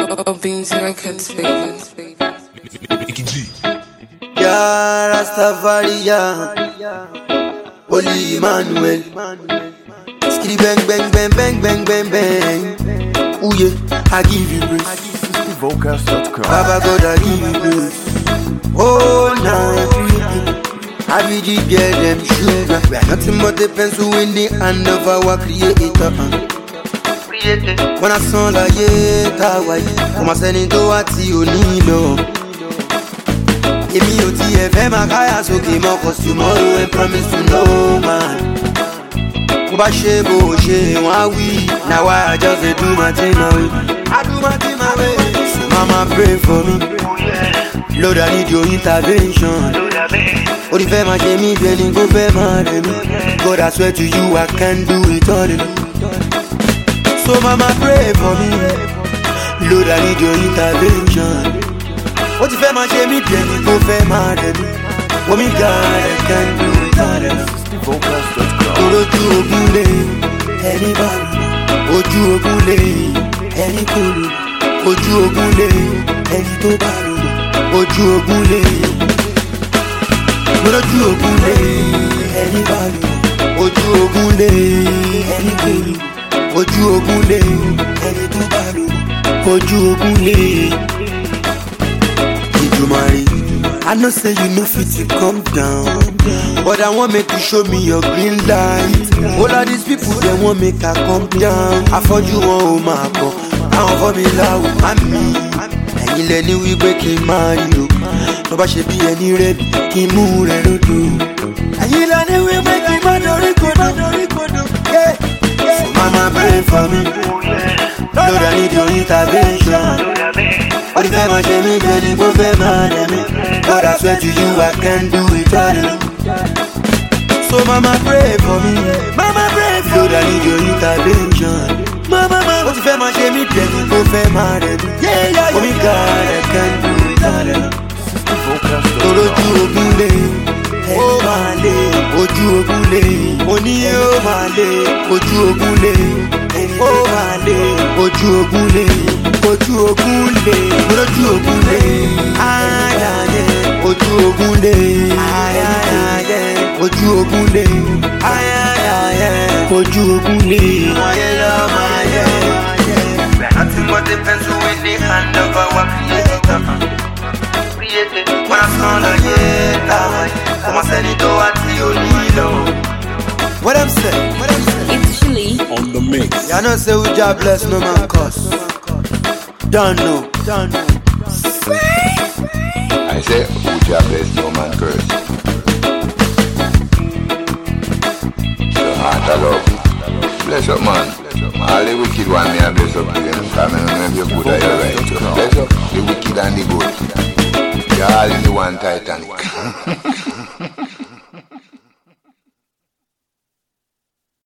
Beans Records, baby. Mickey G. Ya Rastafarian, Holy Emmanuel. Skitty bang bang bang bang bang bang bang. Ooh yeah, I give you praise. Baba God, I give you praise. Oh night, I be the girl them sugar. We are nothing but the pencil in the hand of our creator. When I saw la yeta way, come and send it to what you need. If me OTF, my guy, so give more cause tomorrow and promise to no man. Kubashe Boshe, we now I just do my thing now. I do my thing my way. So mama pray for me. Lord, I need your intervention. What if I get me, then go pay my me. God, I swear to you, I can do it all alone. So mama pray for me. Lord, I need your intervention. What if I get me, then go pay my me. Oh my God, I can do it all alone. Ojú ogunle, ẹni bàrù. Ojú ogunle, ẹni kòlù. Ojú ogunle, ẹni tó bàrù. Ojú ogunle. Ojú ogunle, ẹni bàrù. Ojú ogunle, ẹni kòlù. Ojú ogunle, ẹni tó bàrù. Ojú ogunle. Ìjùmọ̀rì. I know say you know fit to come down, but I want make you show me your green light. All of these people they want make I come down. I thought you want my cup, I want for me love and me. And you let me break in my you. Nobody should be any red, keep moving do. And you let me break in my do. Yeah. So mama pray for me. Lord, I need your intervention. What if I get me, then go pay my name. God, I swear to you, I can do it all alone. So mama pray for me. Mama pray for me. Lord, I need your intervention. Mama, what if I get me, then go pay my name. Yeah. Oh my God, I can do it all alone. Ojú ogunle, oh male, ojú ogunle, oni oh male, ojú ogunle, oh male, ojú ogunle, ojú ogunle, ojú ogunle, ayaye, ojú ogunle, ayaye, ojú ogunle, ayaye, ojú ogunle, maye. Nothing but the pencil in the hand of our creator. When I saw la yeta, come and send it to what you need. What I'm saying? It's Chili On the mix. You know say we just bless no man cuss. Don't know. I say, who shall bless no man curse. So heart of love. Bless up, man. All the wicked one, me a bless up to them. Because I know you're good at your right. Bless up the wicked and the good. You're all in the one Titanic.